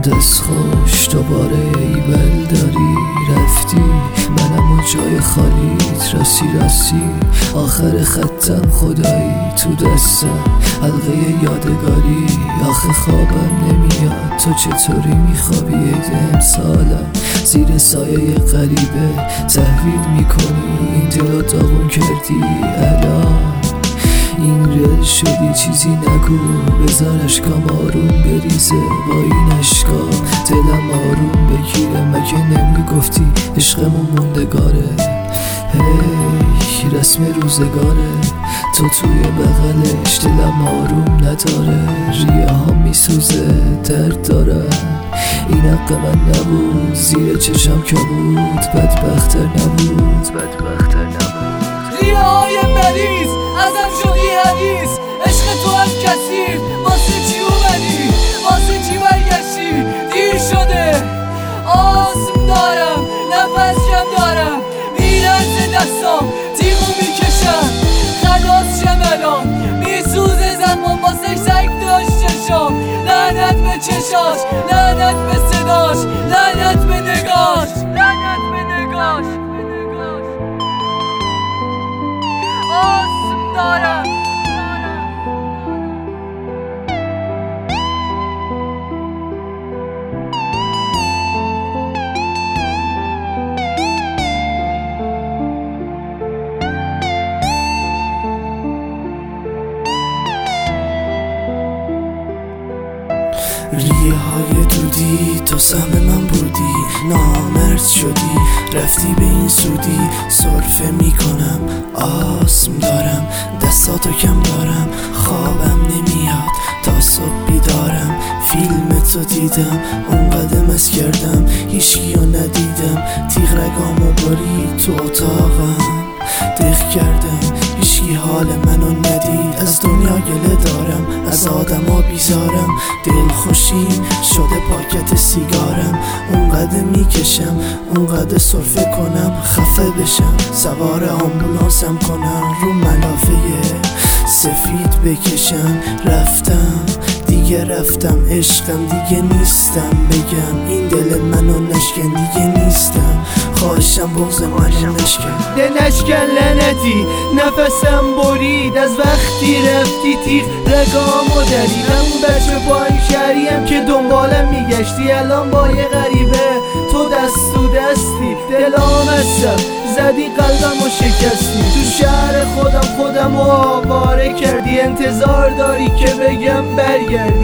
دست خوش دوباره ایول داری رفتی، منم و جای خالیت راستی آخر خطم خدایی تو دستم حلقه یادگاری. آخه خوابم نمیاد تو چطوری میخوابی عید امسالم زیر سایه غریبه تحویل میکنی این دلو داغون کردی الان این رل شدی چیزی نگو بذار اشکام آروم بریزه با این اشکام دلم آروم بگیره مگه نمیگفتی عشقمون موندگاره هی رسم روزگاره تو توی بغلش دلم آروم نداره ریه ها میسوزه درد دارم این حق من نبود زیر چشم که بود بدبختر نبود ریه های مریض ازم شدی حدیث عشق تو هم کثیف واسه چی اومدی واسه چی برگشتی دیر شده آسم دارم نفس کم دارم میرنزه دستام تیغو میکشم خلاص شم الان میسوزه زمان واسه سگ داشت چشام لعنت به چشاش لعنت به صداش لعنت به نگاش آسم دارم ریه های دودی تو سهم من بودی نامرد شدی رفتی به این سودی سرفه میکنم آسم دارم دستاتو کم دارم خوابم نمیاد تا صبح بیدارم فیلم تو دیدم اونقدر مست کردم هیچکیو ندیدم تیغ رگامو برید تو اتاقم دق کردم هیچکی حال منو ندید از دنیا گله دارم از آدما بیزارم دل خوشیم شده پاکت سیگارم اونقدر میکشم اونقدر سرفه کنم خفه بشم سوار آمبولانسم کنم رو ملافه سفید بکشم رفتم عشقم دیگه نیستم بگم این دل منو نشکن دیگه نیستم خواهشم بغض منو نشکن نشکن لعنتی نفسم برید از وقتی رفتی تیغ رگامو داری همون بچه پای شهریم که دنبالم میگشتی الان با یه غریبه تو دست تو دستی دلام هستم زدی قلبم و شکستی تو شهر خودم و آواره کردی انتظار داری که بگم برگردی